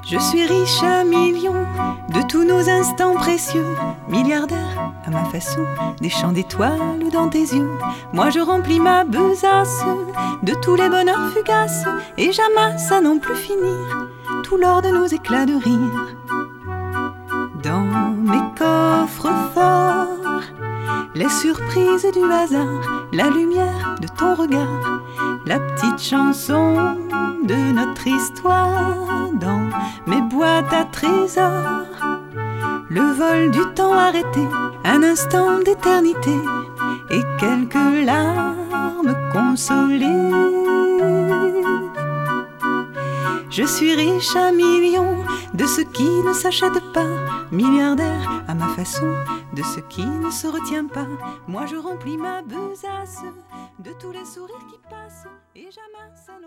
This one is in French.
Je suis riche à millions de tous nos instants précieux, milliardaire à ma façon, des champs d'étoiles dans tes yeux. Moi je remplis ma besace de tous les bonheurs fugaces, et j'amasse à n'en plus finir tout l'or de nos éclats de rire. Dans mes coffres forts, les surprises du hasard, la lumière de ton regard, la petite chanson de notre histoire. Dans mes boîtes à trésors, le vol du temps arrêté, un instant d'éternité et quelques larmes consolées. Je suis riche à millions de ce qui ne s'achète pas, milliardaire à ma façon de ce qui ne se retient pas. Moi je remplis ma besace de tous les sourires qui passent, et j'amasse à non